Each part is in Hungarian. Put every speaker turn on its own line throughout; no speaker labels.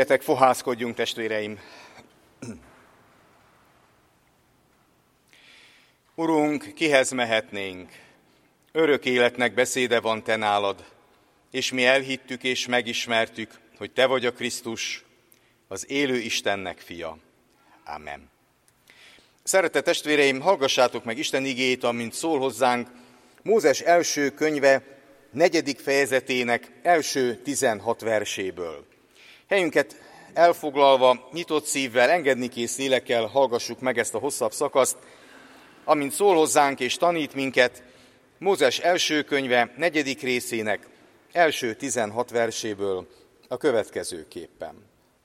Jöjjetek, fohászkodjunk, testvéreim! Urunk, kihez mehetnénk? Örök életnek beszéde van te nálad, és mi elhittük és megismertük, hogy te vagy a Krisztus, az élő Istennek fia. Amen. Szeretett testvéreim, hallgassátok meg Isten igéjét, amint szól hozzánk Mózes első könyve 4. fejezetének első 16 verséből. Helyünket elfoglalva, nyitott szívvel, engednikész lélekkel hallgassuk meg ezt a hosszabb szakaszt, amint szól hozzánk és tanít minket Mózes első könyve 4. részének első 16 verséből a következőképpen.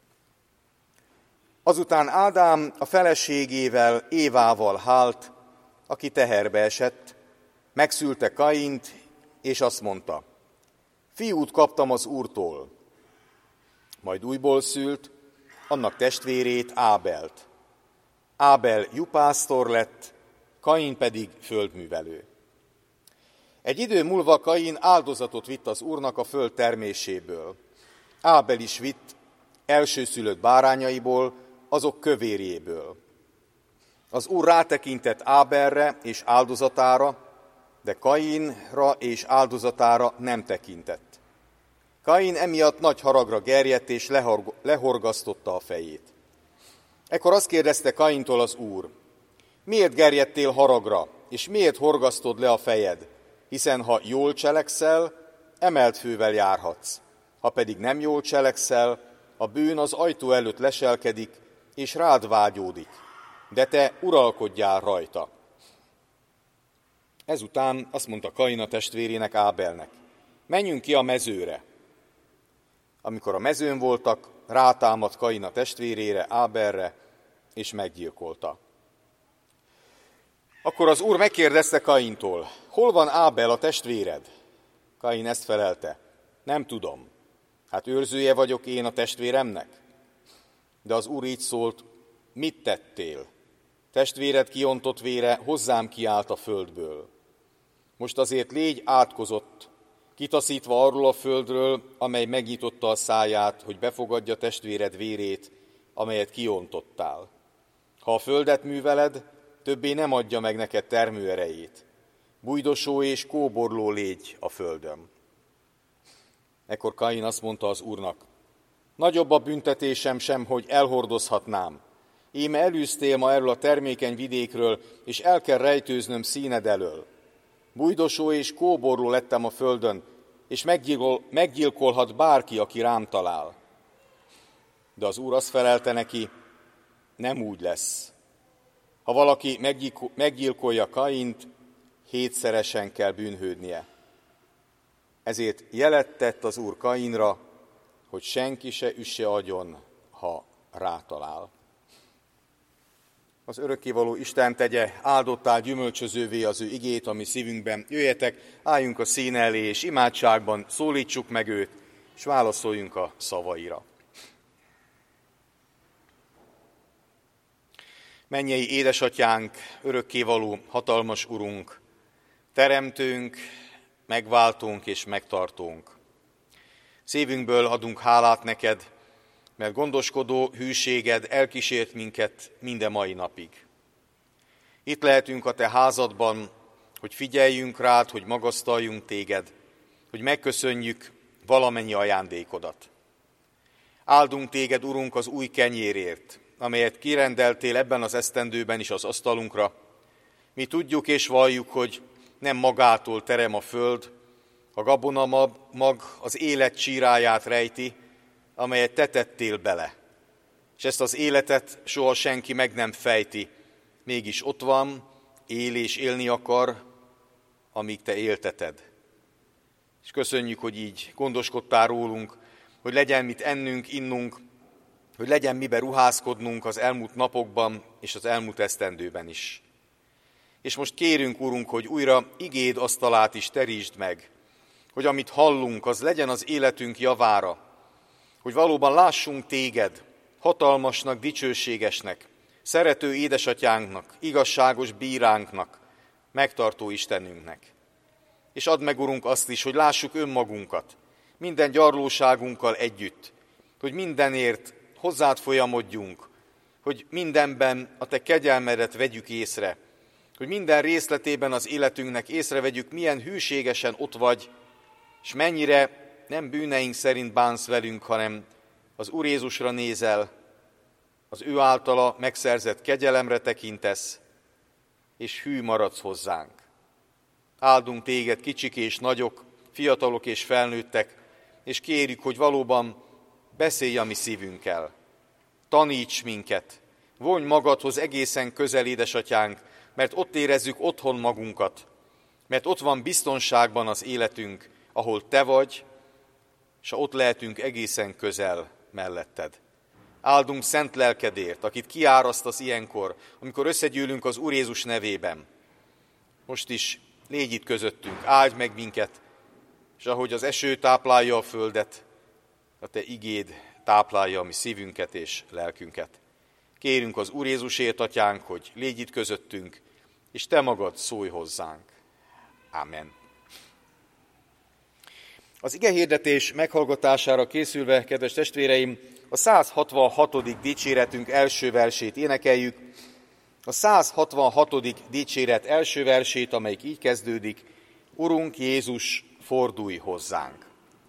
Azután Ádám a feleségével, Évával hált, aki teherbe esett, megszülte Kaint, és azt mondta: fiút kaptam az Úrtól. Majd újból szült annak testvérét, Ábelt. Ábel juhásztor lett, Kain pedig földművelő. Egy idő múlva Kain áldozatot vitt az Úrnak a föld terméséből. Ábel is vitt elsőszülött bárányaiból, azok kövérjéből. Az Úr rátekintett Ábelre és áldozatára, de Kainra és áldozatára nem tekintett. Kain emiatt nagy haragra gerjedt és lehorgasztotta a fejét. Ekkor azt kérdezte Kaintól az Úr: miért gerjedtél haragra, és miért horgasztod le a fejed? Hiszen ha jól cselekszel, emelt fővel járhatsz. Ha pedig nem jól cselekszel, a bűn az ajtó előtt leselkedik, és rád vágyódik, de te uralkodjál rajta. Ezután azt mondta Kain a testvérének, Ábelnek: menjünk ki a mezőre. Amikor a mezőn voltak, rátámadt Kain a testvérére, Ábelre, és meggyilkolta. Akkor az Úr megkérdezte Kaintól: hol van Ábel a testvéred? Kain ezt felelte: nem tudom. Hát őrzője vagyok én a testvéremnek? De az Úr így szólt: mit tettél? Testvéred kiontott vére hozzám kiállt a földből. Most azért légy átkozott, kitaszítva arról a földről, amely megnyitotta a száját, hogy befogadja testvéred vérét, amelyet kiontottál. Ha a földet műveled, többé nem adja meg neked termőerejét. Bújdosó és kóborló légy a földön. Ekkor Kain azt mondta az Úrnak: nagyobb a büntetésem sem, hogy elhordozhatnám. Íme elűztél ma erről a termékeny vidékről, és el kell rejtőznöm színed elől. Bújdosó és kóborló lettem a földön, és meggyilkolhat bárki, aki rám talál. De az Úr azt felelte neki: nem úgy lesz. Ha valaki meggyilkolja Kaint, 7-szeresen kell bűnhődnie. Ezért jelet tett az Úr Kainra, hogy senki se üsse agyon, ha rátalál. Az örökkévaló Isten tegye áldottá, gyümölcsözővé az ő igét a mi szívünkben. Jöjjetek, álljunk a színe elé, és imádságban szólítsuk meg őt, és válaszoljunk a szavaira. Mennyei édesatyánk, örökkévaló, hatalmas Urunk, teremtőnk, megváltónk és megtartónk. Szívünkből adunk hálát neked, mert gondoskodó hűséged elkísért minket minden mai napig. Itt lehetünk a te házadban, hogy figyeljünk rád, hogy magasztaljunk téged, hogy megköszönjük valamennyi ajándékodat. Áldunk téged, Urunk, az új kenyérért, amelyet kirendeltél ebben az esztendőben is az asztalunkra. Mi tudjuk és valljuk, hogy nem magától terem a föld, a gabonamag az élet csíráját rejti, amelyet te tettél bele. És ezt az életet soha senki meg nem fejti, mégis ott van, él és élni akar, amíg te élteted. És köszönjük, hogy így gondoskodtál rólunk, hogy legyen mit ennünk, innunk, hogy legyen mibe ruházkodnunk az elmúlt napokban és az elmúlt esztendőben is. És most kérünk, Urunk, hogy újra igéd asztalát is terítsd meg, hogy amit hallunk, az legyen az életünk javára, hogy valóban lássunk téged, hatalmasnak, dicsőségesnek, szerető édesatyánknak, igazságos bíránknak, megtartó Istenünknek. És add meg, Urunk, azt is, hogy lássuk önmagunkat, minden gyarlóságunkkal együtt, hogy mindenért hozzád folyamodjunk, hogy mindenben a te kegyelmedet vegyük észre, hogy minden részletében az életünknek észrevegyük, milyen hűségesen ott vagy, és mennyire nem bűneink szerint bánsz velünk, hanem az Úr Jézusra nézel, az ő általa megszerzett kegyelemre tekintesz, és hű maradsz hozzánk. Áldunk téged, kicsik és nagyok, fiatalok és felnőttek, és kérjük, hogy valóban beszélj a mi szívünkkel. Taníts minket, vonj magadhoz egészen közel, édesatyánk, mert ott érezzük otthon magunkat, mert ott van biztonságban az életünk, ahol te vagy, és ott lehetünk egészen közel melletted. Áldunk szent lelkedért, akit kiárasztasz ilyenkor, amikor összegyűlünk az Úr Jézus nevében. Most is légy itt közöttünk, áldj meg minket, és ahogy az eső táplálja a földet, a te igéd táplálja a mi szívünket és lelkünket. Kérünk az Úr Jézusért, atyánk, hogy légy itt közöttünk, és te magad szólj hozzánk. Amen. Az igehirdetés meghallgatására készülve, kedves testvéreim, a 166. dicséretünk első versét énekeljük. A 166. dicséret első versét, amelyik így kezdődik: Urunk Jézus, fordulj hozzánk!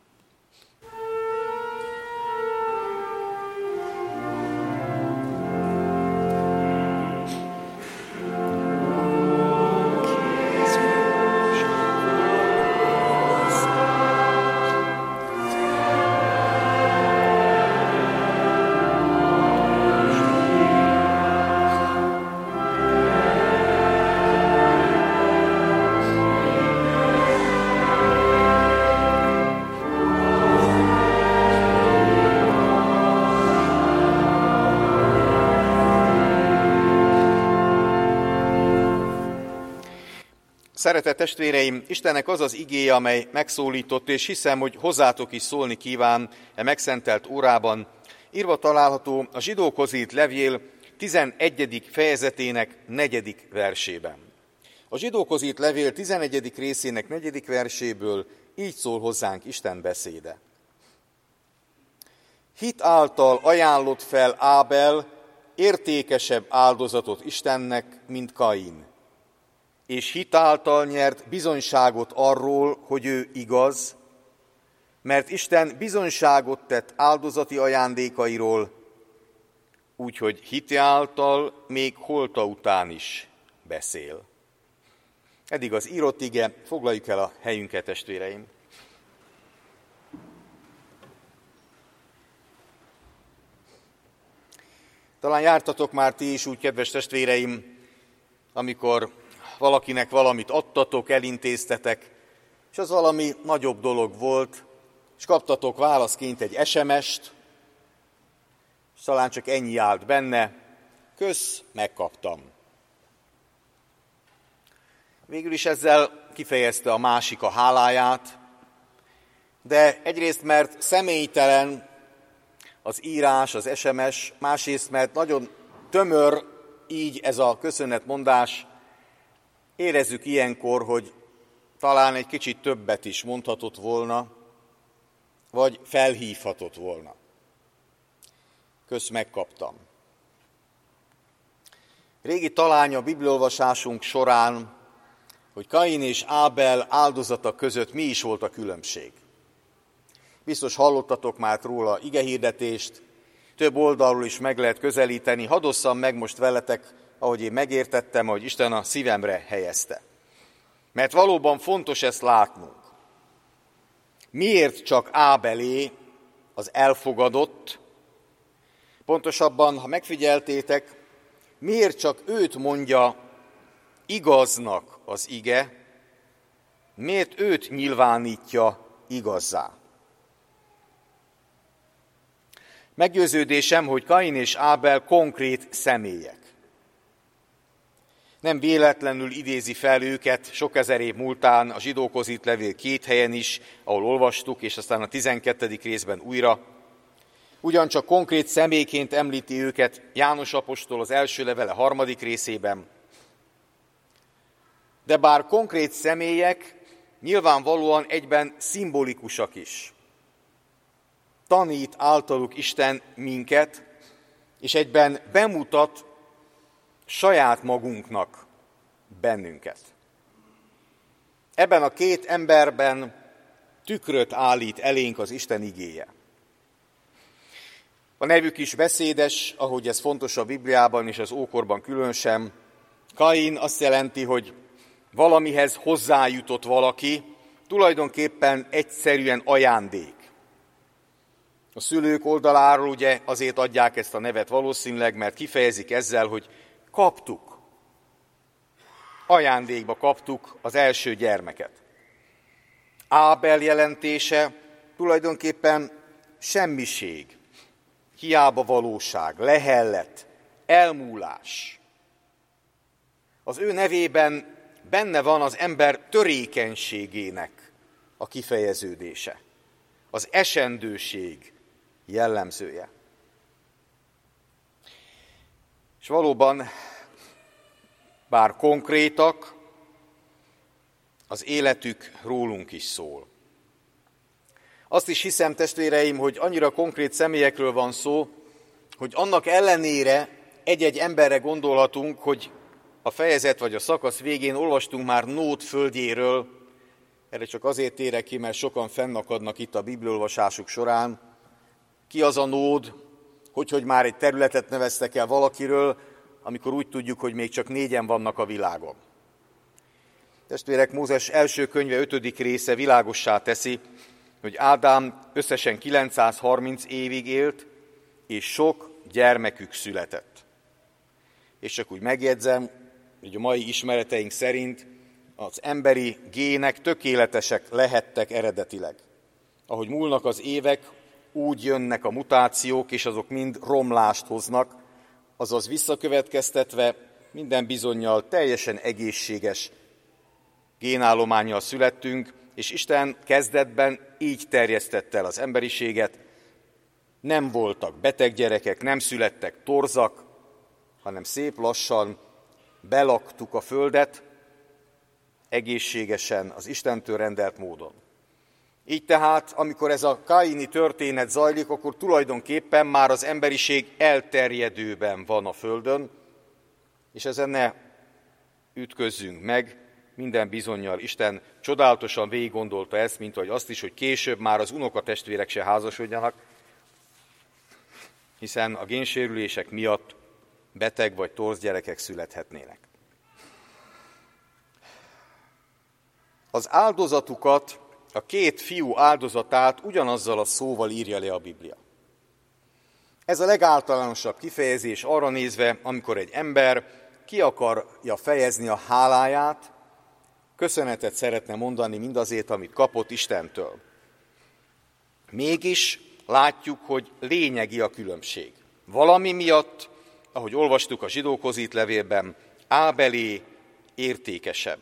Szeretett testvéreim, Istennek az az igéje, amely megszólított, és hiszem, hogy hozzátok is szólni kíván megszentelt órában, írva található a Zsidókhoz írt levél 11. fejezetének 4. versében. A Zsidókhoz írt levél 11. részének 4. verséből így szól hozzánk Isten beszéde. Hit által ajánlott fel Ábel értékesebb áldozatot Istennek, mint Kain, és hitáltal nyert bizonyságot arról, hogy ő igaz, mert Isten bizonyságot tett áldozati ajándékairól, úgyhogy hite által még holta után is beszél. Eddig az írott ige, foglaljuk el a helyünket, testvéreim. Talán jártatok már ti is úgy, kedves testvéreim, amikor valakinek valamit adtatok, elintéztetek, és az valami nagyobb dolog volt, és kaptatok válaszként egy SMS-t, és talán csak ennyi állt benne: kösz, megkaptam. Végül is ezzel kifejezte a másik a háláját, de egyrészt, mert személytelen az írás, az SMS, másrészt, mert nagyon tömör így ez a köszönetmondás, érezzük ilyenkor, hogy talán egy kicsit többet is mondhatott volna, vagy felhívhatott volna. Kösz, megkaptam. Régi talány a bibliaolvasásunk során, hogy Kain és Ábel áldozata között mi is volt a különbség. Biztos hallottatok már róla igehirdetést, több oldalról is meg lehet közelíteni. Hadd osszam meg most veletek, ahogy én megértettem, hogy Isten a szívemre helyezte. Mert valóban fontos ezt látnunk. Miért csak Ábelé az elfogadott? Pontosabban, ha megfigyeltétek, miért csak őt mondja igaznak az ige, miért őt nyilvánítja igazzá? Meggyőződésem, hogy Kain és Ábel konkrét személyek. Nem véletlenül idézi fel őket sok ezer év múltán a Zsidókhoz írt levél 2 helyen is, ahol olvastuk, és aztán a 12. részben újra. Ugyancsak konkrét személyként említi őket János apostol az első levele 3. részében. De bár konkrét személyek, nyilvánvalóan egyben szimbolikusak is. tanít általuk Isten minket, és egyben bemutat saját magunknak bennünket. Ebben a két emberben tükröt állít elénk az Isten igéje. A nevük is beszédes, ahogy ez fontos a Bibliában és az ókorban különösen. Kain azt jelenti, hogy valamihez hozzájutott valaki, tulajdonképpen egyszerűen ajándék. A szülők oldaláról ugye azért adják ezt a nevet valószínűleg, mert kifejezik ezzel, hogy kaptuk. Ajándékba kaptuk az első gyermeket. Ábel jelentése tulajdonképpen semmiség, hiába valóság, lehellet, elmúlás. Az ő nevében benne van az ember törékenységének a kifejeződése, az esendőség jellemzője. És valóban, bár konkrétak, az életük rólunk is szól. Azt is hiszem, testvéreim, hogy annyira konkrét személyekről van szó, hogy annak ellenére egy-egy emberre gondolhatunk, hogy a fejezet vagy a szakasz végén olvastunk már Nód földjéről, erre csak azért térek ki, mert sokan fennakadnak itt a bibliaolvasásuk során. Ki az a Nód, hogy már egy területet neveztek el valakiről, amikor úgy tudjuk, hogy még csak 4 vannak a világon. Testvérek, Mózes első könyve 5. része világossá teszi, hogy Ádám összesen 930 évig élt, és sok gyermekük született. És csak úgy megjegyzem, hogy a mai ismereteink szerint az emberi gének tökéletesek lehettek eredetileg. Ahogy múlnak az évek, úgy jönnek a mutációk, és azok mind romlást hoznak, azaz visszakövetkeztetve minden bizonnyal teljesen egészséges génállománnyal születtünk, és Isten kezdetben így terjesztette el az emberiséget. Nem voltak beteg gyerekek, nem születtek torzak, hanem szép lassan belaktuk a földet, egészségesen, az Istentől rendelt módon. Így tehát, amikor ez a kaini történet zajlik, akkor tulajdonképpen már az emberiség elterjedőben van a földön, és ezen ne ütközzünk meg, minden bizonnyal Isten csodálatosan végiggondolta ezt, mint ahogy azt is, hogy később már az unokatestvérek se házasodjanak, hiszen a génsérülések miatt beteg vagy torz gyerekek születhetnének. Az áldozatukat, a 2 fiú áldozatát ugyanazzal a szóval írja le a Biblia. Ez a legáltalánosabb kifejezés arra nézve, amikor egy ember ki akarja fejezni a háláját, köszönetet szeretne mondani mindazért, amit kapott Istentől. Mégis látjuk, hogy lényegi a különbség. Valami miatt, ahogy olvastuk a zsidókhoz írt levélben, Ábelé értékesebb.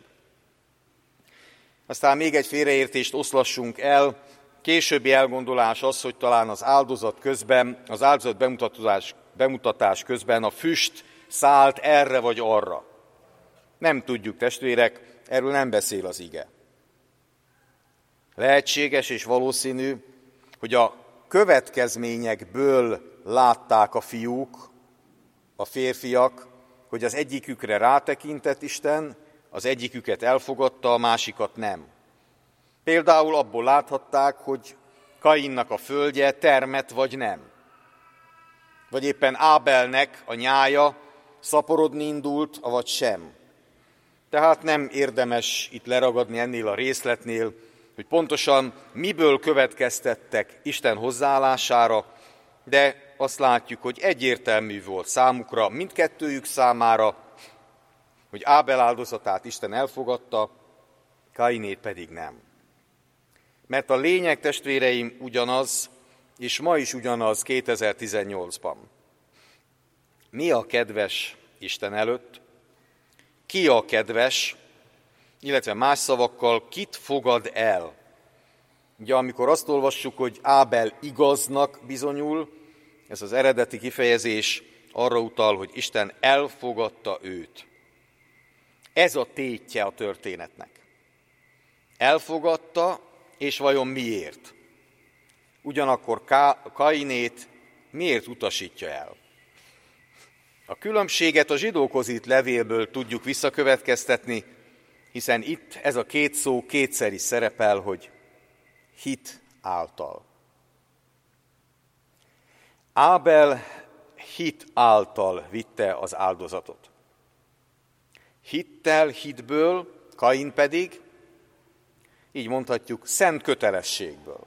Aztán még egy félreértést oszlassunk el. Későbbi elgondolás az, hogy talán az áldozat bemutatás közben a füst szállt erre vagy arra. Nem tudjuk, testvérek, erről nem beszél az ige. Lehetséges és valószínű, hogy a következményekből látták a fiúk, a férfiak, hogy az egyikükre rátekintett Isten, az egyiküket elfogadta, a másikat nem. Például abból láthatták, hogy Kainnak a földje termet vagy nem. Vagy éppen Ábelnek a nyája szaporodni indult, avagy sem. Tehát nem érdemes itt leragadni ennél a részletnél, hogy pontosan miből következtettek Isten hozzáállására, de azt látjuk, hogy egyértelmű volt számukra, mindkettőjük számára, hogy Ábel áldozatát Isten elfogadta, Kainét pedig nem. Mert a lényeg, testvéreim, ugyanaz, és ma is ugyanaz 2018-ban. Mi a kedves Isten előtt? Ki a kedves, illetve más szavakkal kit fogad el? Ugye amikor azt olvassuk, hogy Ábel igaznak bizonyul, ez az eredeti kifejezés arra utal, hogy Isten elfogadta őt. Ez a tétje a történetnek. Elfogadta, és vajon miért? ugyanakkor Kainét miért utasítja el? A különbséget a zsidókhoz írt levélből tudjuk visszakövetkeztetni, hiszen itt ez a két szó kétszer is szerepel, hogy hit által. Ábel hit által vitte az áldozatot. Hitből, Kain pedig, így mondhatjuk, szent kötelességből.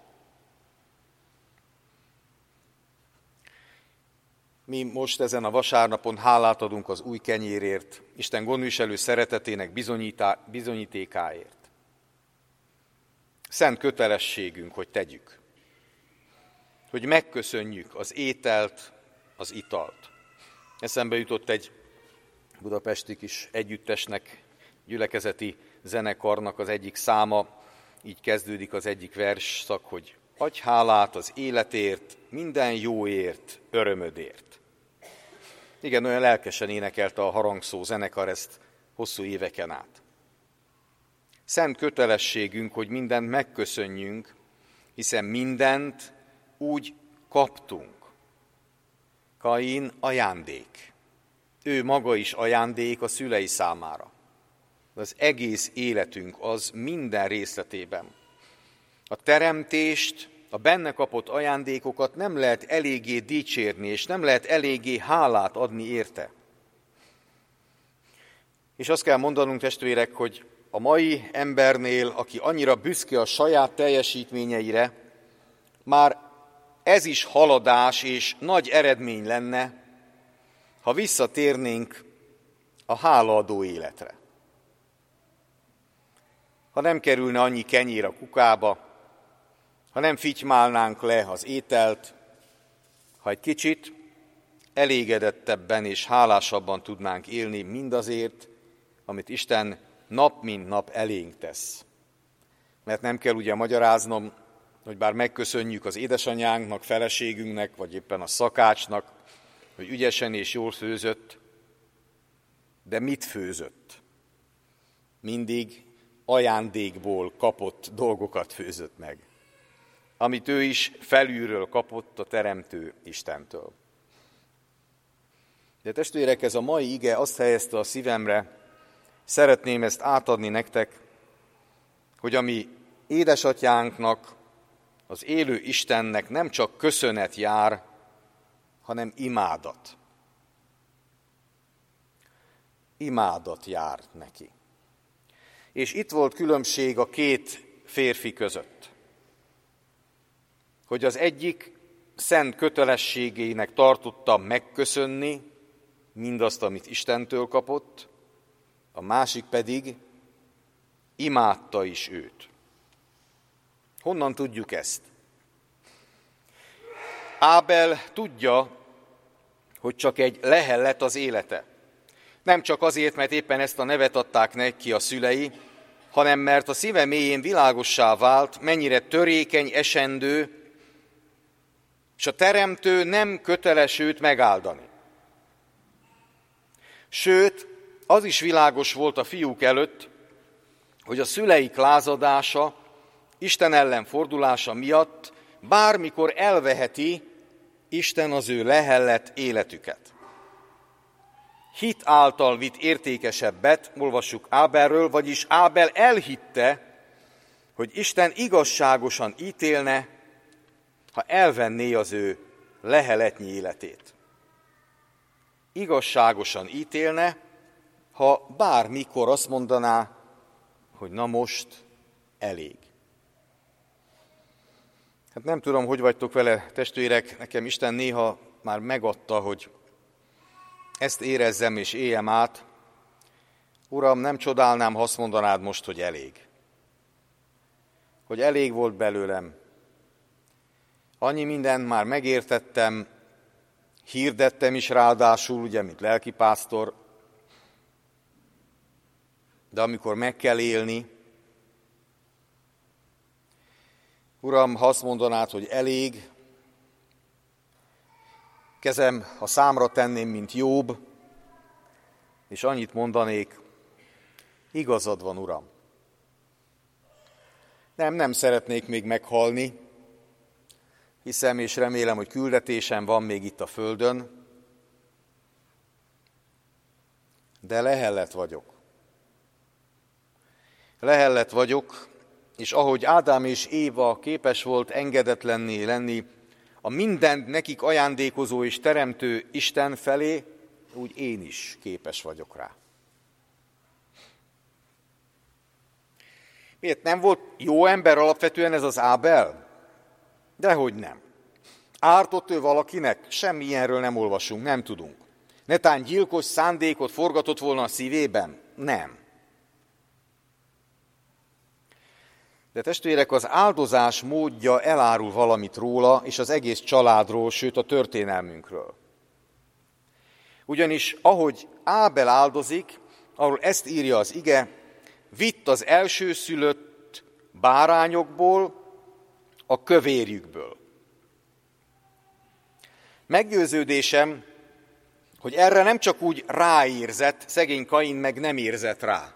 Mi most ezen a vasárnapon hálát adunk az új kenyérért, Isten gondviselő szeretetének bizonyítékáért. Szent kötelességünk, hogy tegyük. Hogy megköszönjük az ételt, az italt. Eszembe jutott egy budapesti kis együttesnek, gyülekezeti zenekarnak az egyik száma, így kezdődik az egyik versszak, hogy adj hálát az életért, minden jóért, örömödért. Igen, olyan lelkesen énekelte a Harangszó zenekar ezt hosszú éveken át. Szent kötelességünk, hogy mindent megköszönjünk, hiszen mindent úgy kaptunk. Kain ajándék. Ő maga is ajándék a szülei számára. Az egész életünk az minden részletében. A teremtést, a benne kapott ajándékokat nem lehet eléggé dicsérni, és nem lehet eléggé hálát adni érte. És azt kell mondanunk, testvérek, hogy a mai embernél, aki annyira büszke a saját teljesítményeire, már ez is haladás és nagy eredmény lenne, ha visszatérnénk a hálaadó életre. Ha nem kerülne annyi kenyér a kukába, ha nem fitymálnánk le az ételt, ha egy kicsit elégedettebben és hálásabban tudnánk élni mindazért, amit Isten nap mint nap elénk tesz. Mert nem kell ugye magyaráznom, hogy bár megköszönjük az édesanyánknak, feleségünknek, vagy éppen a szakácsnak, hogy ügyesen és jól főzött, de mit főzött? Mindig ajándékból kapott dolgokat főzött meg, amit ő is felülről kapott a Teremtő Istentől. De testvérek, ez a mai ige azt helyezte a szívemre, szeretném ezt átadni nektek, hogy a mi édesatyánknak, az élő Istennek nem csak köszönet jár, hanem imádat. Imádat jár neki. És itt volt különbség a két férfi között. Hogy az egyik szent kötelességének tartotta megköszönni mindazt, amit Istentől kapott, a másik pedig imádta is őt. Honnan tudjuk ezt? Ábel tudja, hogy csak egy lehel lett az élete. Nem csak azért, mert éppen ezt a nevet adták neki a szülei, hanem mert a szíve mélyén világossá vált, mennyire törékeny, esendő, és a Teremtő nem köteles őt megáldani. Sőt, az is világos volt a fiúk előtt, hogy a szüleik lázadása, Isten ellen fordulása miatt bármikor elveheti Isten az ő lehellett életüket. Hit által vitt értékesebbet, olvassuk Ábelről, vagyis Ábel elhitte, hogy Isten igazságosan ítélne, ha elvenné az ő leheletnyi életét. Igazságosan ítélne, ha bármikor azt mondaná, hogy na most elég. Hát nem tudom, hogy vagytok vele, testvérek, nekem Isten néha már megadta, hogy ezt érezzem és éljem át. Uram, nem csodálnám, ha azt mondanád most, hogy elég. Hogy elég volt belőlem. Annyi mindent már megértettem, hirdettem is ráadásul, ugye, mint lelkipásztor, de amikor meg kell élni, Uram, ha azt mondanád, hogy elég, kezem a számra tenném, mint Jobb, és annyit mondanék, igazad van, Uram. Nem szeretnék még meghalni, hiszem és remélem, hogy küldetésem van még itt a földön, de lehellet vagyok. Lehellet vagyok, és ahogy Ádám és Éva képes volt engedetlenné lenni a mindent nekik ajándékozó és teremtő Isten felé, úgy én is képes vagyok rá. Miért nem volt jó ember alapvetően ez az Ábel? Dehogy nem. Ártott ő valakinek? Semmi ilyenről nem olvasunk, nem tudunk. Netán gyilkos szándékot forgatott volna a szívében? Nem. De testvérek, az áldozás módja elárul valamit róla, és az egész családról, sőt a történelmünkről. Ugyanis ahogy Ábel áldozik, ahol ezt írja az ige, vitt az elsőszülött bárányokból, a kövérjükből. Meggyőződésem, hogy erre nem csak úgy ráérzett, szegény Kain meg nem érzett rá,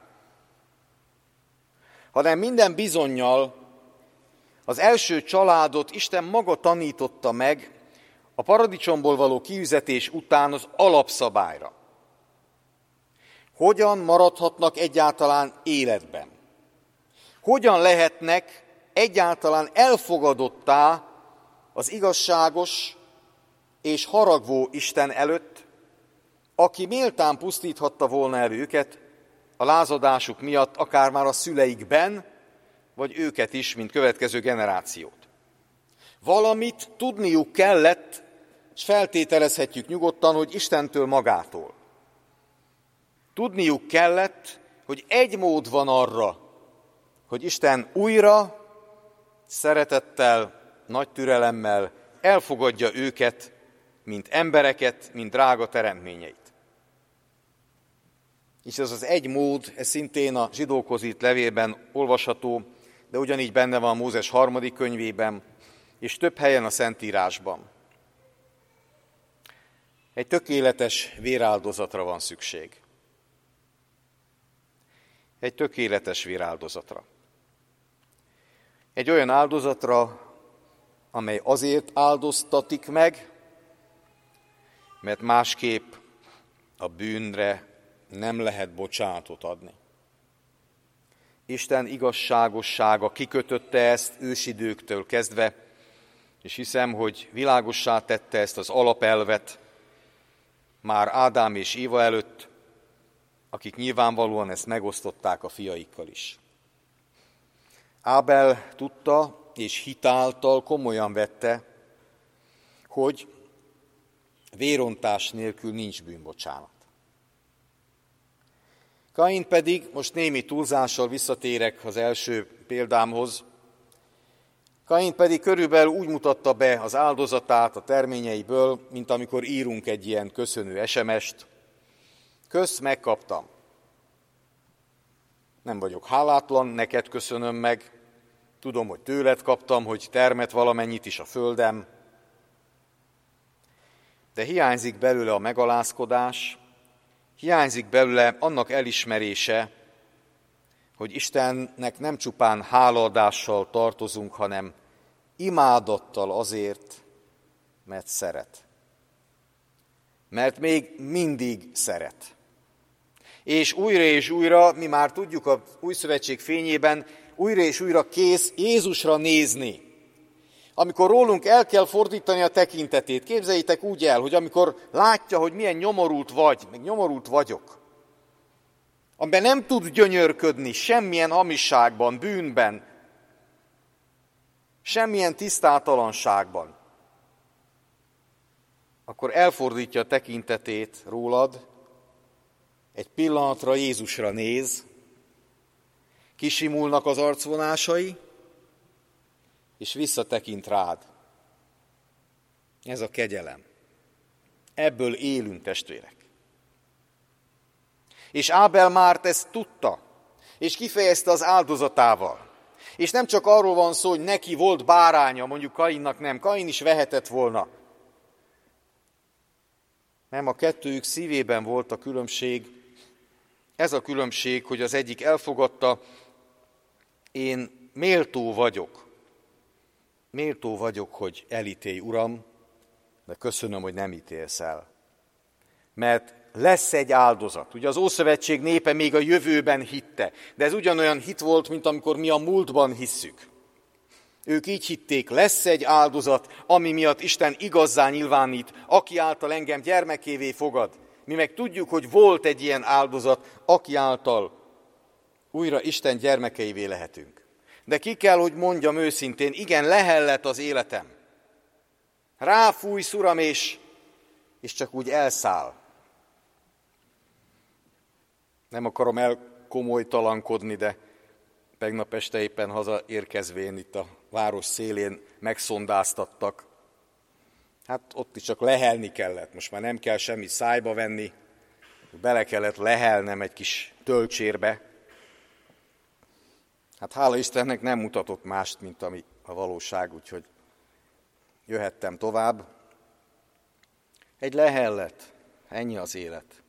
hanem minden bizonnyal az első családot Isten maga tanította meg a paradicsomból való kiüzetés után az alapszabályra. Hogyan maradhatnak egyáltalán életben? Hogyan lehetnek egyáltalán elfogadottá az igazságos és haragvó Isten előtt, aki méltán pusztíthatta volna el őket a lázadásuk miatt, akár már a szüleikben, vagy őket is, mint következő generációt. Valamit tudniuk kellett, és feltételezhetjük nyugodtan, hogy Istentől magától. Tudniuk kellett, hogy egy mód van arra, hogy Isten újra, szeretettel, nagy türelemmel elfogadja őket, mint embereket, mint drága teremtményeit. És ez az egy mód, ez szintén a zsidókhoz írt levélben olvasható, de ugyanígy benne van Mózes 3. könyvében, és több helyen a Szentírásban. Egy tökéletes véráldozatra van szükség. Egy tökéletes véráldozatra. Egy olyan áldozatra, amely azért áldoztatik meg, mert másképp a bűnre nem lehet bocsánatot adni. Isten igazságossága kikötötte ezt ősidőktől kezdve, és hiszem, hogy világossá tette ezt az alapelvet már Ádám és Éva előtt, akik nyilvánvalóan ezt megosztották a fiaikkal is. Ábel tudta és hitáltal komolyan vette, hogy vérontás nélkül nincs bűnbocsánat. Kain pedig, most némi túlzással visszatérek az első példámhoz, Kain pedig körülbelül úgy mutatta be az áldozatát a terményeiből, mint amikor írunk egy ilyen köszönő SMS-t. Kösz, megkaptam. Nem vagyok hálátlan, neked köszönöm meg. Tudom, hogy tőled kaptam, hogy termet valamennyit is a földem. De hiányzik belőle a megalázkodás, hiányzik belőle annak elismerése, hogy Istennek nem csupán hálaadással tartozunk, hanem imádattal azért, mert szeret. Mert még mindig szeret. És újra, mi már tudjuk az Új Szövetség fényében, újra és újra kész Jézusra nézni. Amikor rólunk el kell fordítani a tekintetét, képzeljétek úgy el, hogy amikor látja, hogy milyen nyomorult vagy, meg nyomorult vagyok, amiben nem tud gyönyörködni semmilyen hamisságban, bűnben, semmilyen tisztátalanságban, akkor elfordítja a tekintetét rólad, egy pillanatra Jézusra néz, kisimulnak az arcvonásai, és visszatekint rád. Ez a kegyelem. Ebből élünk, testvérek. És Ábel már ezt tudta, és kifejezte az áldozatával. És nem csak arról van szó, hogy neki volt báránya, mondjuk Kainnak nem, Kain is vehetett volna. Nem, a kettőjük szívében volt a különbség. Ez a különbség, hogy az egyik elfogadta, én méltó vagyok méltó vagyok, hogy elítélj, Uram, de köszönöm, hogy nem ítélsz el. Mert lesz egy áldozat. Ugye az Ószövetség népe még a jövőben hitte, de ez ugyanolyan hit volt, mint amikor mi a múltban hisszük. Ők így hitték, lesz egy áldozat, ami miatt Isten igazzá nyilvánít, aki által engem gyermekévé fogad. Mi meg tudjuk, hogy volt egy ilyen áldozat, aki által újra Isten gyermekeivé lehetünk. De ki kell, hogy mondjam őszintén, igen, lehellett az életem. Ráfújsz, Uram, és csak úgy elszáll. Nem akarom elkomolytalankodni, de tegnap este éppen hazaérkezvén itt a város szélén megszondáztattak. Hát ott is csak lehelni kellett, most már nem kell semmi szájba venni, bele kellett lehelnem egy kis tölcsérbe. Hát hála Istennek nem mutatott mást, mint ami a valóság, úgyhogy jöhettem tovább. Egy lehellet, ennyi az élet.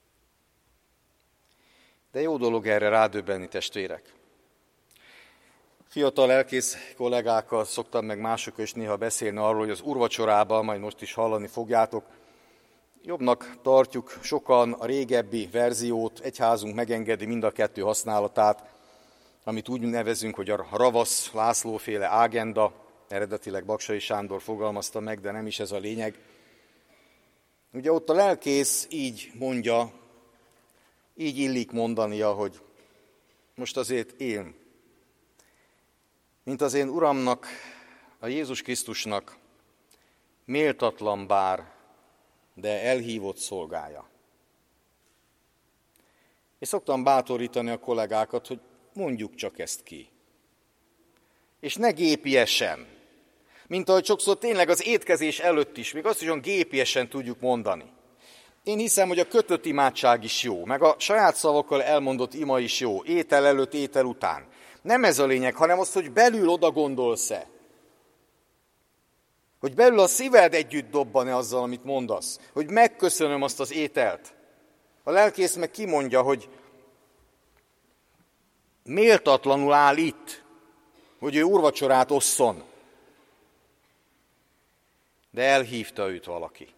De jó dolog erre rádöbbenni, testvérek. Fiatal lelkész kollégákkal szoktam meg másokkal is néha beszélni arról, hogy az úrvacsorában, majd most is hallani fogjátok, jobbnak tartjuk sokan a régebbi verziót, egyházunk megengedi mind a kettő használatát, amit úgy nevezünk, hogy a Ravasz Lászlóféle ágenda, eredetileg Baksay Sándor fogalmazta meg, de nem is ez a lényeg. Ugye ott a lelkész így mondja, így illik mondania, hogy most azért én, mint az én Uramnak, a Jézus Krisztusnak méltatlan bár, de elhívott szolgája. És szoktam bátorítani a kollégákat, hogy mondjuk csak ezt ki. És ne gépiesen, mint ahogy sokszor tényleg az étkezés előtt is, még azt is olyan gépiesen tudjuk mondani. Én hiszem, hogy a kötött imádság is jó, meg a saját szavakkal elmondott ima is jó, étel előtt, étel után. Nem ez a lényeg, hanem az, hogy belül oda gondolsz-e. Hogy belül a szíved együtt dobban-e azzal, amit mondasz. Hogy megköszönöm azt az ételt. A lelkész meg kimondja, hogy méltatlanul áll itt, hogy ő úrvacsorát osszon. De elhívta őt valaki.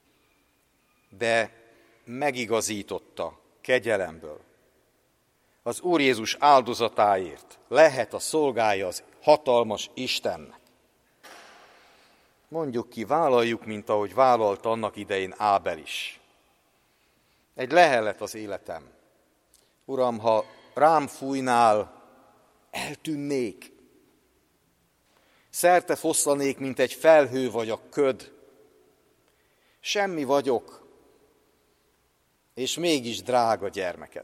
De megigazította kegyelemből. Az Úr Jézus áldozatáért lehet a szolgája az hatalmas Istennek. Mondjuk ki, vállaljuk, mint ahogy vállalta annak idején Ábel is. Egy lehellet az életem. Uram, ha rám fújnál, eltűnnék. Szerte foszlanék, mint egy felhő vagy a köd. Semmi vagyok, és mégis drága gyermeked.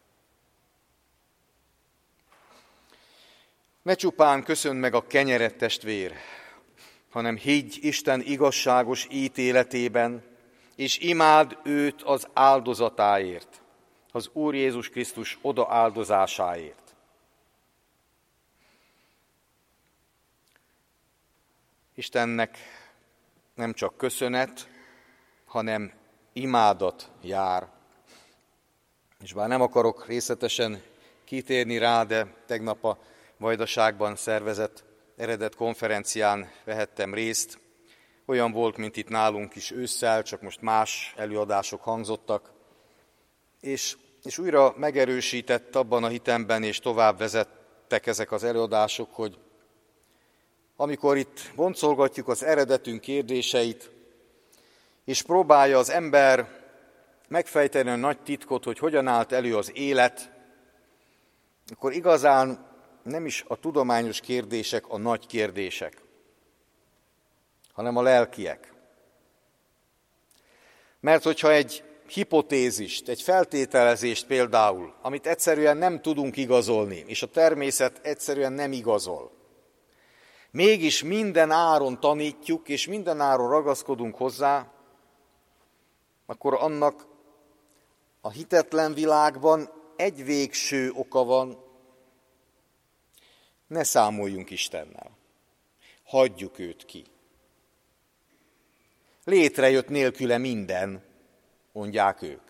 Ne csupán köszönd meg a kenyeret, testvér, hanem higgy Isten igazságos ítéletében, és imád őt az áldozatáért, az Úr Jézus Krisztus odaáldozásáért. Istennek nem csak köszönet, hanem imádat jár. És bár nem akarok részletesen kitérni rá, de tegnap a Vajdaságban szervezett eredet konferencián vehettem részt. Olyan volt, mint itt nálunk is ősszel, csak most más előadások hangzottak. És újra megerősített abban a hitemben, és tovább vezettek ezek az előadások, hogy amikor itt boncolgatjuk az eredetünk kérdéseit, és próbálja az ember megfejteni a nagy titkot, hogy hogyan állt elő az élet, akkor igazán nem is a tudományos kérdések a nagy kérdések, hanem a lelkiek. Mert hogyha egy hipotézist, egy feltételezést például, amit egyszerűen nem tudunk igazolni, és a természet egyszerűen nem igazol, mégis minden áron tanítjuk, és minden áron ragaszkodunk hozzá, akkor annak a hitetlen világban egy végső oka van: ne számoljunk Istennel, hagyjuk őt ki. Létrejött nélküle minden, mondják ők.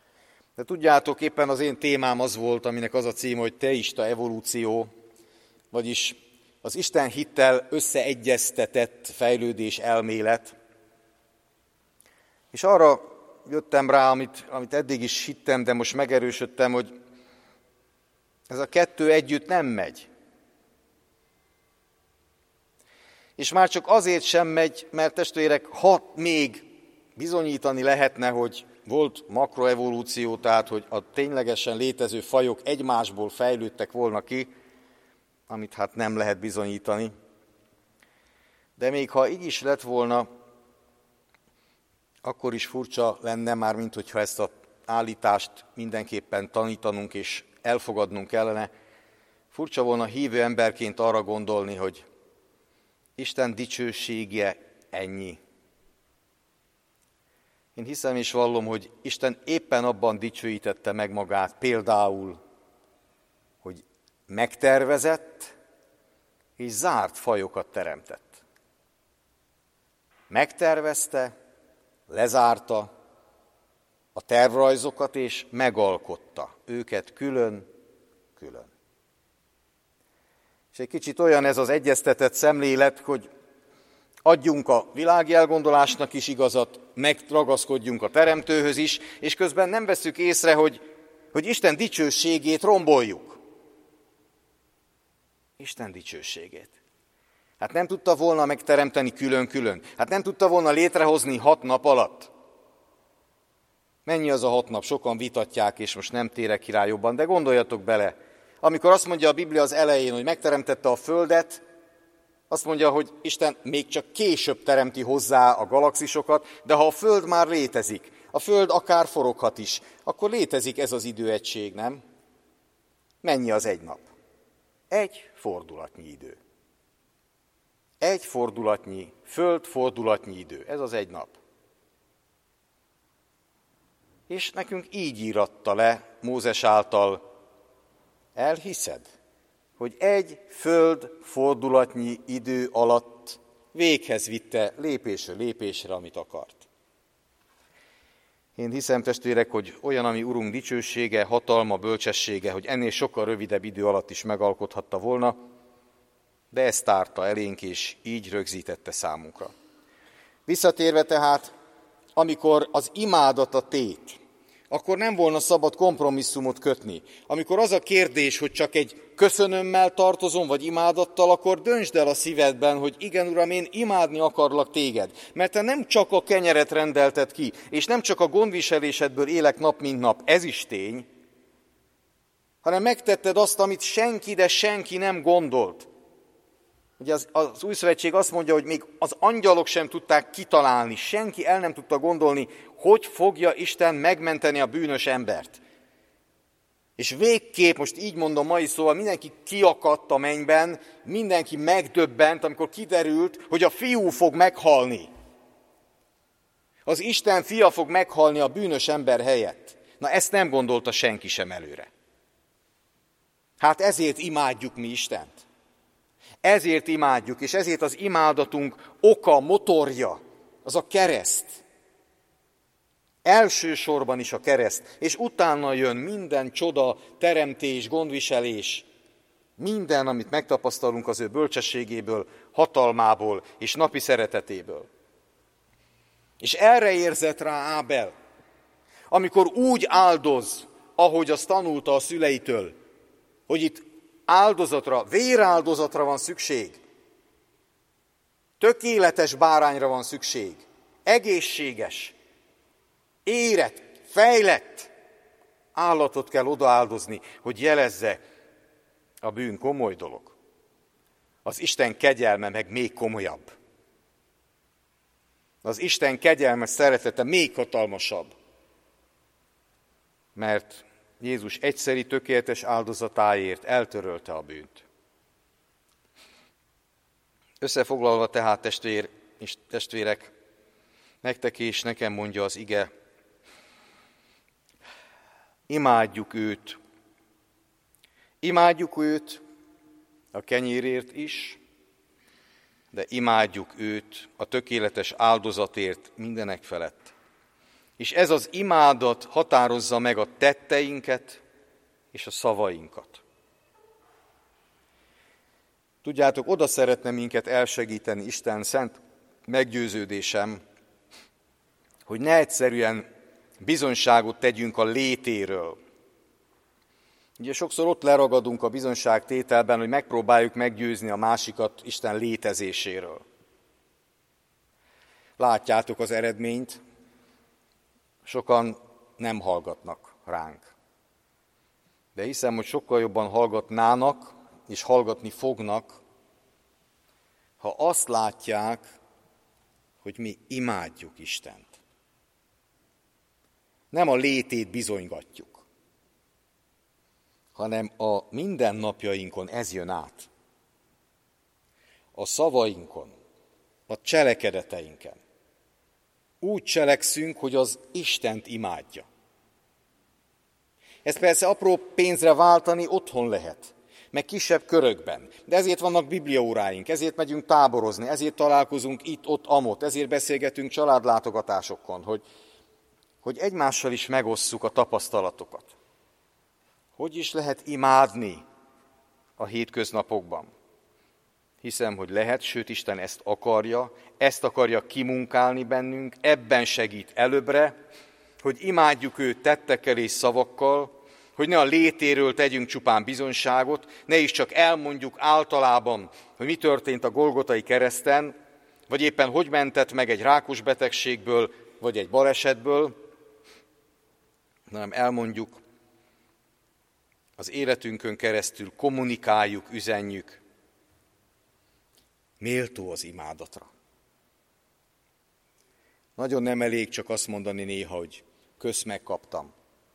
De tudjátok, éppen az én témám az volt, aminek az a címe, hogy teista evolúció. vagyis az Isten hittel összeegyeztetett fejlődés elmélet. És arra jöttem rá, amit eddig is hittem, de most megerősödtem, hogy ez a kettő együtt nem megy. És már csak azért sem megy, mert testvérek, ha még bizonyítani lehetne, hogy volt makroevolúció, tehát hogy a ténylegesen létező fajok egymásból fejlődtek volna ki, amit hát nem lehet bizonyítani. De még ha így is lett volna, akkor is furcsa lenne már, mint hogyha ezt az állítást mindenképpen tanítanunk és elfogadnunk kellene. Furcsa volna hívő emberként arra gondolni, hogy Isten dicsősége ennyi. Én hiszem és vallom, hogy Isten éppen abban dicsőítette meg magát, például, hogy megtervezett és zárt fajokat teremtett. Megtervezte, lezárta a tervrajzokat és megalkotta őket külön-külön. És egy kicsit olyan ez az egyeztetett szemlélet, hogy adjunk a világi elgondolásnak is igazat, megragaszkodjunk a Teremtőhöz is, és közben nem vesszük észre, hogy Isten dicsőségét romboljuk. Isten dicsőségét. Hát nem tudta volna megteremteni külön-külön. Hát nem tudta volna létrehozni 6 nap alatt. Mennyi az a 6 nap? Sokan vitatják, és most nem térek rá jobban, de gondoljatok bele. Amikor azt mondja a Biblia az elején, hogy megteremtette a földet, azt mondja, hogy Isten még csak később teremti hozzá a galaxisokat, de ha a föld már létezik, a föld akár foroghat is, akkor létezik ez az időegység, nem? Mennyi az egy nap? 1 fordulatnyi idő. 1 fordulatnyi, földfordulatnyi idő. Ez az egy nap. És nekünk így íratta le Mózes által. Elhiszed, hogy 1 földfordulatnyi idő alatt véghez vitte lépésről lépésre, amit akart. Én hiszem, testvérek, hogy olyan, ami Urunk dicsősége, hatalma, bölcsessége, hogy ennél sokkal rövidebb idő alatt is megalkothatta volna, de ezt tárta elénk, és így rögzítette számunkra. Visszatérve tehát, amikor az imádat a tét, akkor nem volna szabad kompromisszumot kötni. Amikor az a kérdés, hogy csak egy köszönömmel tartozom, vagy imádattal, akkor döntsd el a szívedben, hogy igen, Uram, én imádni akarlak téged. Mert te nem csak a kenyeret rendelted ki, és nem csak a gondviselésedből élek nap, mint nap, ez is tény, hanem megtetted azt, amit senki, de senki nem gondolt. Ugye az Új Szövetség azt mondja, hogy még az angyalok sem tudták kitalálni, senki el nem tudta gondolni, hogy fogja Isten megmenteni a bűnös embert. És végképp, most így mondom mai szóval, mindenki kiakadt a mennyben, mindenki megdöbbent, amikor kiderült, hogy a fiú fog meghalni. Az Isten fia fog meghalni a bűnös ember helyett. Na ezt nem gondolta senki sem előre. Hát ezért imádjuk mi Istent. Ezért imádjuk, és ezért az imádatunk oka, motorja, az a kereszt. Elsősorban is a kereszt, és utána jön minden csoda, teremtés, gondviselés, minden, amit megtapasztalunk az ő bölcsességéből, hatalmából és napi szeretetéből. És erre érzett rá Ábel, amikor úgy áldoz, ahogy azt tanulta a szüleitől, hogy itt áldozatra, véráldozatra van szükség. Tökéletes bárányra van szükség. Egészséges, érett, fejlett állatot kell odaáldozni, hogy jelezze, a bűn komoly dolog. Az Isten kegyelme meg még komolyabb. Az Isten kegyelme, szeretete még hatalmasabb. Mert Jézus egyszeri tökéletes áldozatáért eltörölte a bűnt. Összefoglalva tehát, testvérek, nektek és nekem mondja az ige, imádjuk őt. Imádjuk őt a kenyérért is, de imádjuk őt a tökéletes áldozatért mindenek felett. És ez az imádat határozza meg a tetteinket és a szavainkat. Tudjátok, oda szeretne minket elsegíteni Isten szent meggyőződésem, hogy ne egyszerűen bizonyságot tegyünk a létéről. Ugye sokszor ott leragadunk a bizonyságtételben, hogy megpróbáljuk meggyőzni a másikat Isten létezéséről. Látjátok az eredményt, sokan nem hallgatnak ránk. De hiszem, hogy sokkal jobban hallgatnának, és hallgatni fognak, ha azt látják, hogy mi imádjuk Istent. Nem a létét bizonygatjuk, hanem a mindennapjainkon ez jön át. A szavainkon, a cselekedeteinken. Úgy cselekszünk, hogy az Istent imádja. Ezt persze apró pénzre váltani otthon lehet, meg kisebb körökben. De ezért vannak bibliaóráink, ezért megyünk táborozni, ezért találkozunk itt, ott, amott, ezért beszélgetünk családlátogatásokon, hogy egymással is megosszuk a tapasztalatokat. Hogy is lehet imádni a hétköznapokban? Hiszem, hogy lehet, sőt Isten ezt akarja kimunkálni bennünk, ebben segít előbbre, hogy imádjuk őt tettekkel és szavakkal, hogy ne a létéről tegyünk csupán bizonyságot, ne is csak elmondjuk általában, hogy mi történt a Golgotai kereszten, vagy éppen hogy mentett meg egy rákos betegségből, vagy egy balesetből, hanem elmondjuk, az életünkön keresztül kommunikáljuk, üzenjük, méltó az imádatra. Nagyon nem elég csak azt mondani néha, hogy kösz megkaptam.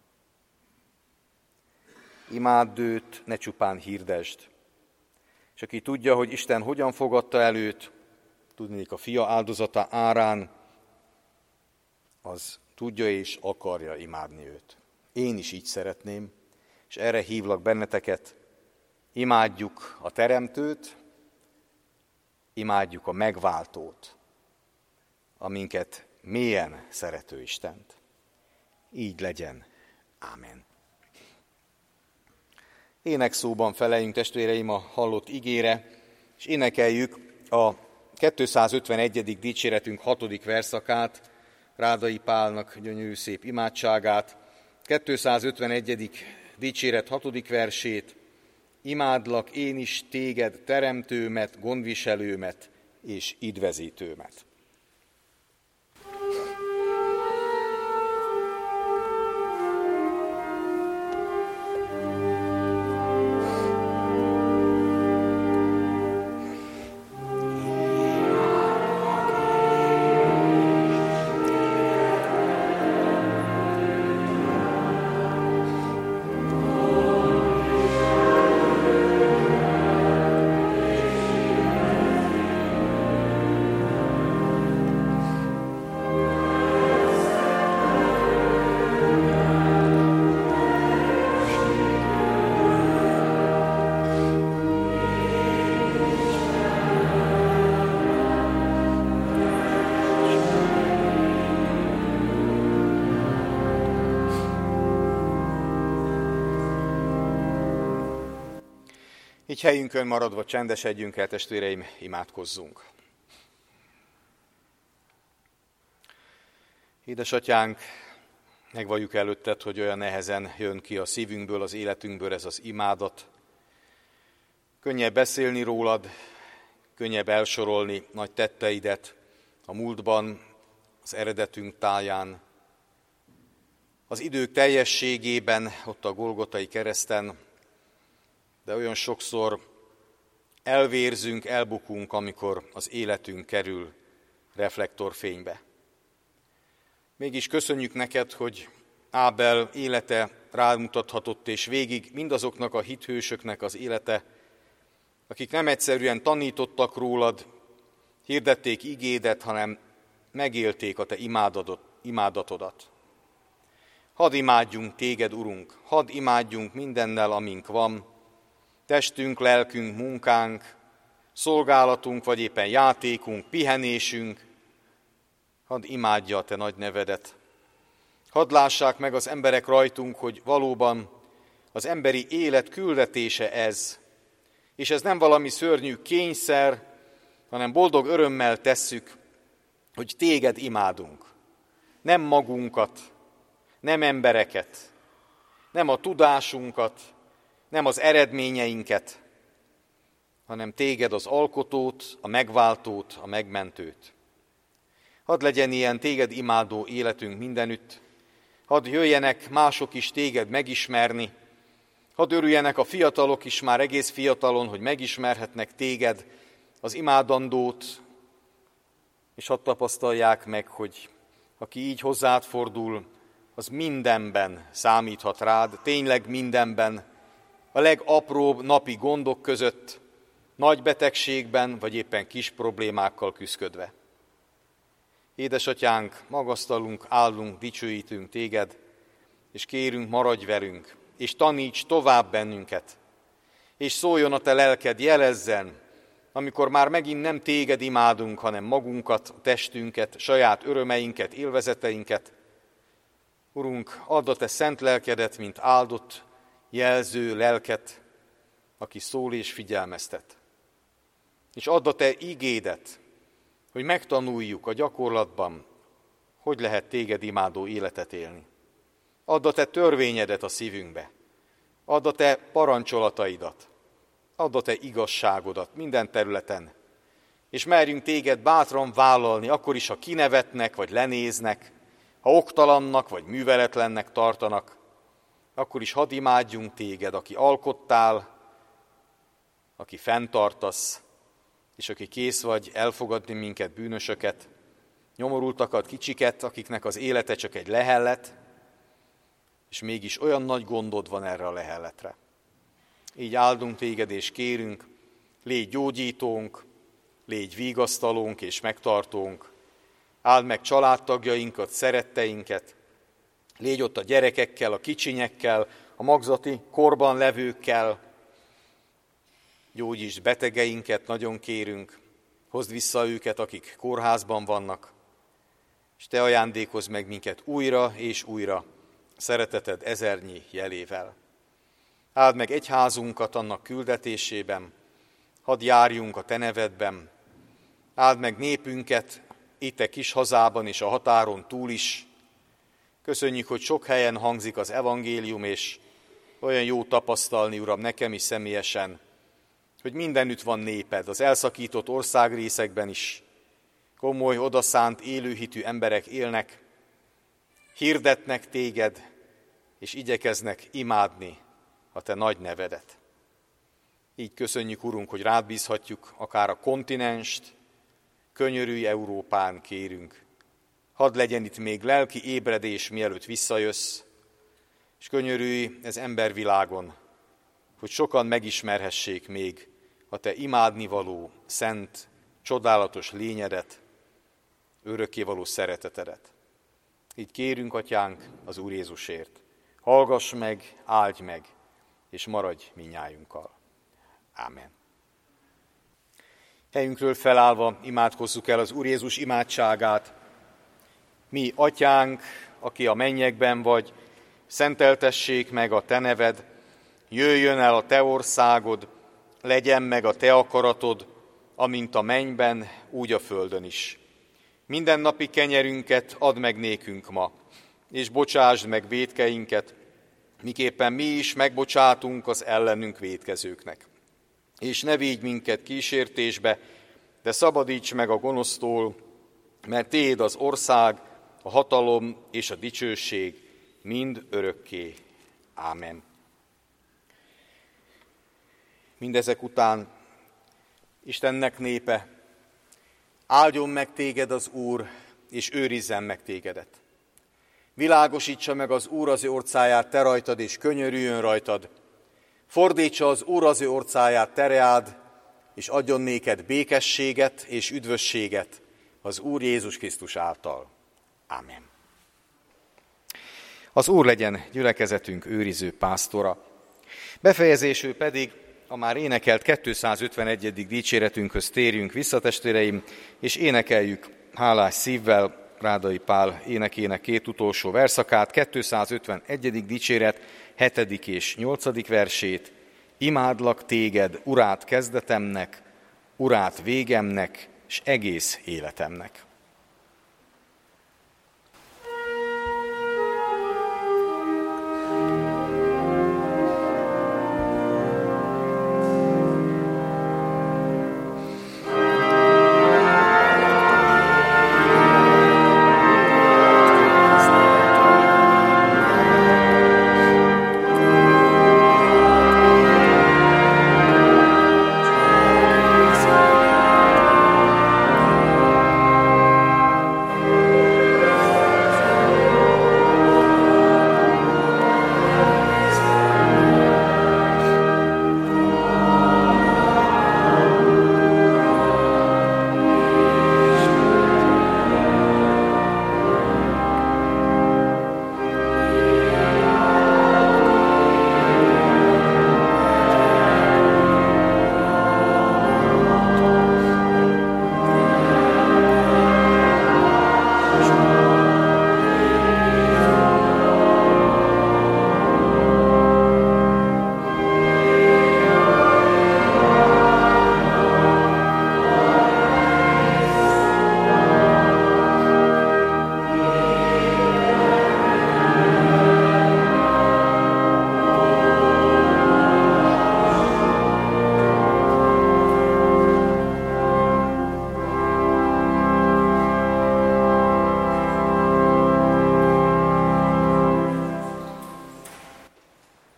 Imádd őt, ne csupán hirdesd. És aki tudja, hogy Isten hogyan fogadta el őt, tudnék a fia áldozata árán, az tudja és akarja imádni őt. Én is így szeretném, és erre hívlak benneteket, imádjuk a Teremtőt, imádjuk a Megváltót, a minket mélyen szerető Istent. Így legyen. Ámen. Énekszóban feleljünk, testvéreim, a hallott igére, és énekeljük a 251. dicséretünk 6. verszakát, Rádai Pálnak gyönyörű szép imádságát, 251. dicséret 6. versét, imádlak én is téged, teremtőmet, gondviselőmet és idvezítőmet. Így helyünkön maradva csendesedjünk el, testvéreim, imádkozzunk. Édesatyánk, megvalljuk előtted, hogy olyan nehezen jön ki a szívünkből, az életünkből ez az imádat. Könnyebb beszélni rólad, könnyebb elsorolni nagy tetteidet a múltban, az eredetünk táján, az idők teljességében, ott a Golgotai kereszten, de olyan sokszor elvérzünk, elbukunk, amikor az életünk kerül reflektorfénybe. Mégis köszönjük neked, hogy Ábel élete rámutathatott, és végig mindazoknak a hithősöknek az élete, akik nem egyszerűen tanítottak rólad, hirdették igédet, hanem megélték a te imádatodat. Hadd imádjunk téged, Urunk, hadd imádjunk mindennel, amink van, testünk, lelkünk, munkánk, szolgálatunk, vagy éppen játékunk, pihenésünk, hadd imádja a te nagy nevedet. Hadd lássák meg az emberek rajtunk, hogy valóban az emberi élet küldetése ez, és ez nem valami szörnyű kényszer, hanem boldog örömmel tesszük, hogy téged imádunk. Nem magunkat, nem embereket, nem a tudásunkat, nem az eredményeinket, hanem téged, az alkotót, a megváltót, a megmentőt. Hadd legyen ilyen téged imádó életünk mindenütt, hadd jöjjenek mások is téged megismerni, hadd örüljenek a fiatalok is már egész fiatalon, hogy megismerhetnek téged, az imádandót, és hadd tapasztalják meg, hogy aki így hozzád fordul, az mindenben számíthat rád, tényleg mindenben, a legapróbb napi gondok között, nagy betegségben, vagy éppen kis problémákkal küszködve. Édesatyánk, magasztalunk, állunk, dicsőítünk téged, és kérünk, maradj velünk, és taníts tovább bennünket, és szóljon a te lelked, jelezzen, amikor már megint nem téged imádunk, hanem magunkat, a testünket, saját örömeinket, élvezeteinket. Urunk, add a te szent lelkedet, mint áldott, jelző lelket, aki szól és figyelmeztet. És add a te igédet, hogy megtanuljuk a gyakorlatban, hogy lehet téged imádó életet élni. Add a te törvényedet a szívünkbe, add a te parancsolataidat, add a te igazságodat minden területen, és merjünk téged bátran vállalni, akkor is, ha kinevetnek, vagy lenéznek, ha oktalannak, vagy műveletlennek tartanak, akkor is hadd imádjunk téged, aki alkottál, aki fenntartasz, és aki kész vagy elfogadni minket, bűnösöket, nyomorultakat, kicsiket, akiknek az élete csak egy lehellet, és mégis olyan nagy gondod van erre a lehelletre. Így áldunk téged és kérünk, légy gyógyítónk, légy vigasztalónk és megtartónk, áld meg családtagjainkat, szeretteinket, légy ott a gyerekekkel, a kicsinyekkel, a magzati korban levőkkel, gyógyítsd betegeinket, nagyon kérünk, hozd vissza őket, akik kórházban vannak, és te ajándékozz meg minket újra és újra, szereteted ezernyi jelével. Áld meg egyházunkat annak küldetésében, hadd járjunk a te nevedben, áld meg népünket itt a kis hazában és a határon túl is. Köszönjük, hogy sok helyen hangzik az evangélium, és olyan jó tapasztalni, Uram, nekem is személyesen, hogy mindenütt van néped, az elszakított országrészekben is. Komoly, odaszánt, élőhitű emberek élnek, hirdetnek téged, és igyekeznek imádni a te nagy nevedet. Így köszönjük, Urunk, hogy rád bízhatjuk akár a kontinenst, könyörülj Európán, kérünk. Hadd legyen itt még lelki ébredés, mielőtt visszajössz, és könyörülj ez embervilágon, hogy sokan megismerhessék még a te imádnivaló, szent, csodálatos lényedet, örökkévaló szeretetedet. Így kérünk, Atyánk, az Úr Jézusért. Hallgass meg, áldj meg, és maradj minnyájunkkal. Ámen. Helyünkről felállva imádkozzuk el az Úr Jézus imádságát. Mi, Atyánk, aki a mennyekben vagy, szenteltessék meg a te neved, jöjjön el a te országod, legyen meg a te akaratod, amint a mennyben, úgy a földön is. Mindennapi kenyerünket add meg nékünk ma, és bocsásd meg vétkeinket, miképpen mi is megbocsátunk az ellenünk vétkezőknek. És ne védj minket kísértésbe, de szabadíts meg a gonosztól, mert tiéd az ország, a hatalom és a dicsőség mind örökké. Ámen. Mindezek után Istennek népe, áldjon meg téged az Úr, és őrizzen meg tégedet. Világosítsa meg az Úr az ő orcáját te rajtad, és könyörüljön rajtad. Fordítsa az Úr az ő orcáját te reád, és adjon néked békességet és üdvösséget az Úr Jézus Krisztus által. Ámen. Az Úr legyen gyülekezetünk őriző pásztora. Befejezésül pedig a már énekelt 251. dicséretünkhöz térjünk vissza, testvéreim, és énekeljük hálás szívvel Rádai Pál énekének két utolsó verszakát, 251. dicséret 7. és 8. versét, Imádlak téged, Urát kezdetemnek, Urát végemnek, s egész életemnek.